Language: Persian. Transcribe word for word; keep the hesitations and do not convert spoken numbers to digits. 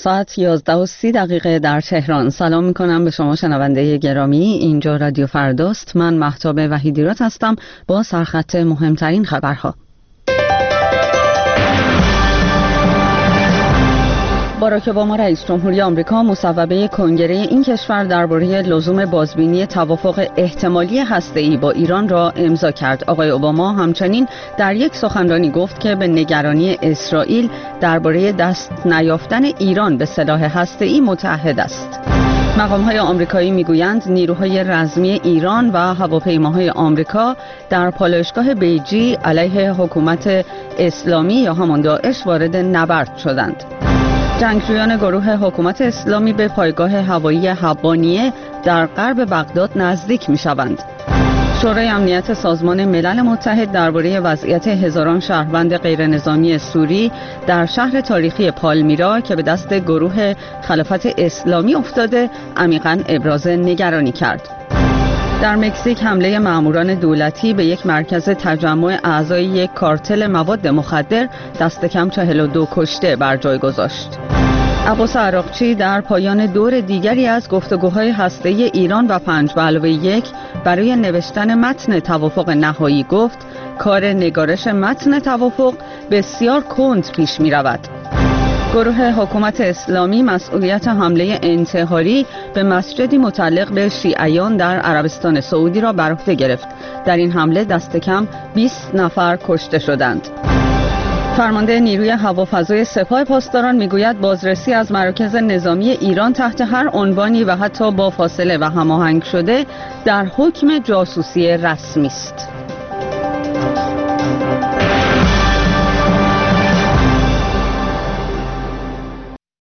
ساعت یازده و سی دقیقه در تهران. سلام میکنم به شما شنونده گرامی. اینجا رادیو فرداست. من مهتاب وحیدیرات هستم با سرخط مهمترین خبرها. باراک اوباما رئیس جمهوری آمریکا مصوبه کنگره این کشور درباره لزوم بازبینی توافق احتمالی هسته‌ای با ایران را امضا کرد. آقای اوباما همچنین در یک سخنرانی گفت که به نگرانی اسرائیل درباره دست نیافتن ایران به سلاح هسته‌ای متعهد است. مقام‌های آمریکایی میگویند نیروهای رزمی ایران و هواپیماهای آمریکا در پالایشگاه بیجی علیه حکومت اسلامی یا همان داعش وارد نبرد شدند. جنگجویان گروه حکومت اسلامی به پایگاه هوایی حبانیه در غرب بغداد نزدیک می‌شوند. شورای امنیت سازمان ملل متحد درباره وضعیت هزاران شهروند غیرنظامی سوری در شهر تاریخی پالمیرا که به دست گروه خلافت اسلامی افتاده عمیقاً ابراز نگرانی کرد. در مکزیک حمله ماموران دولتی به یک مرکز تجمع اعضای یک کارتل مواد مخدر دست کم چهل و دو کشته بر جای گذاشت. عباس عراقچی در پایان دور دیگری از گفتگوهای هسته‌ای ایران و پنج به علاوه یک برای نوشتن متن توافق نهایی گفت کار نگارش متن توافق بسیار کند پیش می رود. گروه حکومت اسلامی مسئولیت حمله انتحاری به مسجدی متعلق به شیعیان در عربستان سعودی را بر عهده گرفت. در این حمله دست کم بیست نفر کشته شدند. فرمانده نیروی هوافضای سپاه پاسداران میگوید بازرسی از مراکز نظامی ایران تحت هر عنوانی و حتی با فاصله و هماهنگ شده در حکم جاسوسی رسمی است.